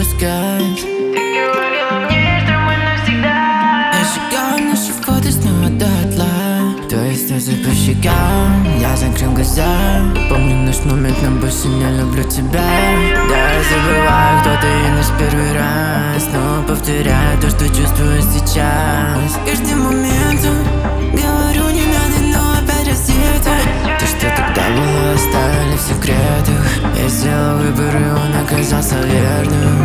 отпускать. Ты говорила мне, что мы навсегда. Я сжигаю наши фото снова дотла. Твои слезы по щекам, я закрыл глаза. Помню наш момент, но больше не люблю тебя. Да, я забываю, кто ты и наш первый раз. Снова повторяю то, что чувствую сейчас. Каждым моментом говорю, не надо, но опять рассвета. То, что тогда было, оставили в секретах. Я сделал выбор, и он оказался верным.